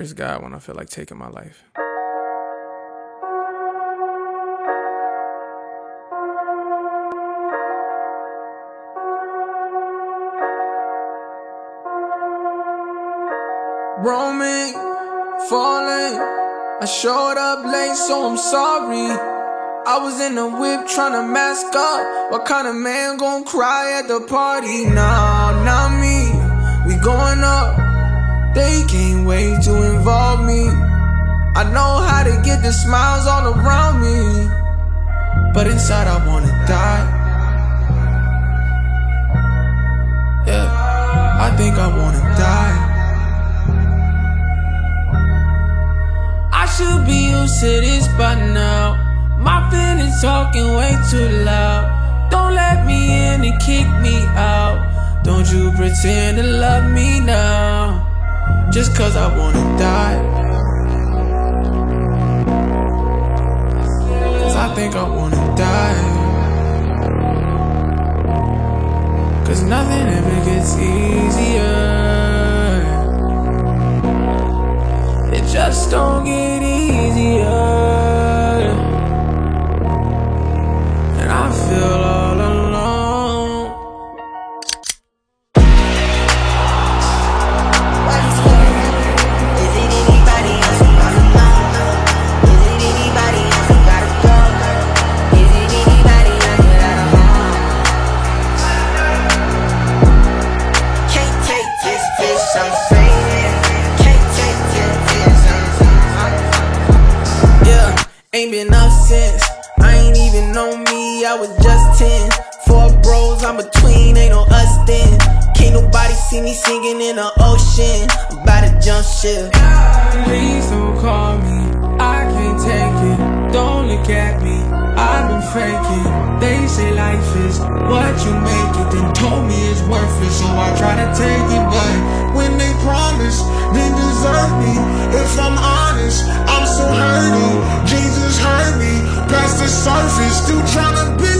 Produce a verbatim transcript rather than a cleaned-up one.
is God when I feel like taking my life. Roaming, falling, I showed up late, so I'm sorry. I was in the whip trying to mask up. What kind of man gon' cry at the party? Nah, not me. We going up. They can't wait to involve me. I know how to get the smiles all around me, but inside I wanna die. Yeah, I think I wanna die. I should be used to this by now. My feelings talking way too loud. Don't let me in and kick me out. Don't you pretend to love me now, just cause I wanna die. Cause I think I wanna die. Cause nothing ever gets easier. It just don't get easier. And I feel all alone. Is it anybody else who gotta go? Is it anybody else who gotta go? Is it anybody else without a home? Can't take this fish, I'm fading. Can't take this fish, I'm fading. Yeah, ain't been up since. I ain't even know me, I was just ten. Four bros, I'm between, ain't no us then. Can't nobody see me singing in the ocean. I'm about to jump ship. Please don't call me, I can't take it. Don't look at me, I've been faking. They say life is what you make it, then told me it's worthless, so I try to take it. But when they promise, then desert me. If I'm honest, I'm so hurting. Jesus hurt me past the surface, still tryna be